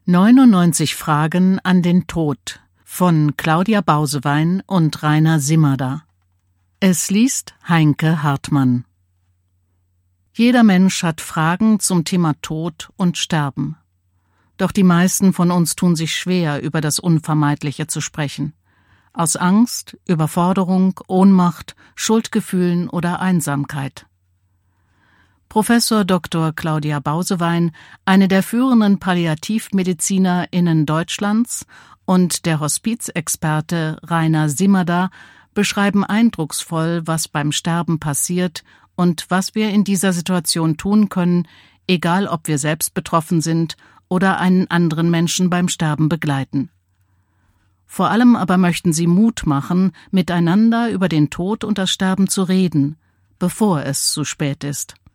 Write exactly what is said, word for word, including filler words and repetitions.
neunundneunzig Fragen an den Tod von Claudia Bausewein und Rainer Simmerda. Es liest Heinke Hartmann. Jeder Mensch hat Fragen zum Thema Tod und Sterben. Doch die meisten von uns tun sich schwer, über das Unvermeidliche zu sprechen. Aus Angst, Überforderung, Ohnmacht, Schuldgefühlen oder Einsamkeit. Professor Doktor Claudia Bausewein, eine der führenden PalliativmedizinerInnen Deutschlands, und der Hospizexperte Rainer Simmerda beschreiben eindrucksvoll, was beim Sterben passiert und was wir in dieser Situation tun können, egal ob wir selbst betroffen sind oder einen anderen Menschen beim Sterben begleiten. Vor allem aber möchten sie Mut machen, miteinander über den Tod und das Sterben zu reden, bevor es zu spät ist.